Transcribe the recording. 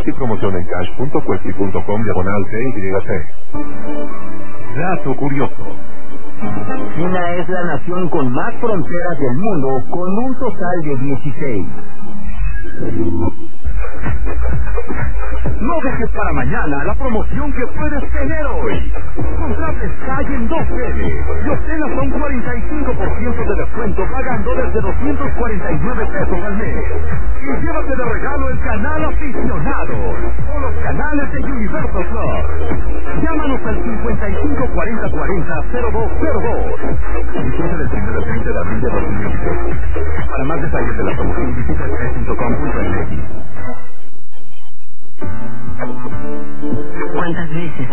y promoción en cash.cuesti.com/CYC. Dato curioso. China es la nación con más fronteras del mundo, con un total de 16. No dejes para mañana la promoción que puedes tener hoy. Contrate Sky en 2L y obtén hasta un 45% de descuento pagando desde 249 pesos al mes. Y llévate de regalo el canal aficionado o los canales de Universal Plus. Llámanos al 554040-0202. Vigencia del 1 al 30 de abril de 2023. Para más detalles de la promoción visita sky.com.mx. ¿Cuántas veces